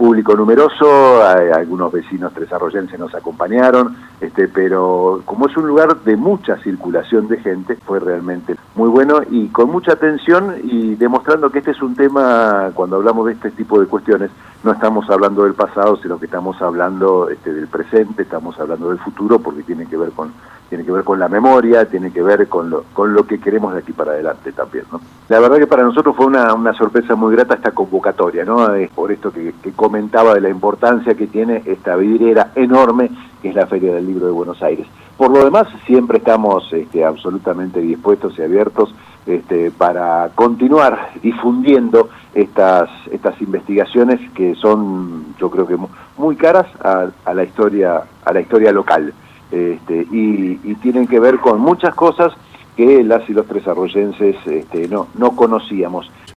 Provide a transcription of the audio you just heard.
público numeroso, algunos vecinos tresarroyenses nos acompañaron, pero como es un lugar de mucha circulación de gente, fue realmente muy bueno y con mucha atención y demostrando que este es un tema, cuando hablamos de este tipo de cuestiones, no estamos hablando del pasado, sino que estamos hablando del presente, estamos hablando del futuro, porque tiene que ver con la memoria, tiene que ver con lo que queremos de aquí para adelante también, ¿no? La verdad que para nosotros fue una sorpresa muy grata esta convocatoria, ¿no? Por esto que comentaba de la importancia que tiene esta vidriera enorme que es la Feria del Libro de Buenos Aires. Por lo demás, siempre estamos absolutamente dispuestos y abiertos para continuar difundiendo estas investigaciones que son, yo creo que muy caras a la historia local. Y tienen que ver con muchas cosas que las y los tresarroyenses no conocíamos.